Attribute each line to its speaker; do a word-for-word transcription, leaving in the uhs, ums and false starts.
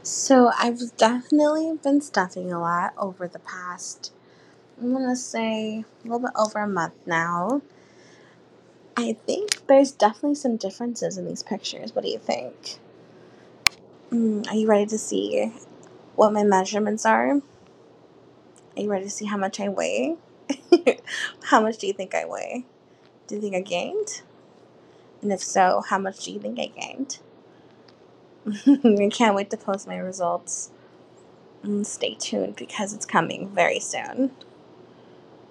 Speaker 1: So I've definitely been stuffing a lot over the past, I'm gonna say a little bit over a month now. I think there's definitely some differences in these pictures. What do you think? Mm, are you ready to see what my measurements are? Are you ready to see how much I weigh? How much do you think I weigh? Do you think I gained? And if so, how much do you think I gained? I can't wait to post my results. Mm, stay tuned because it's coming very soon.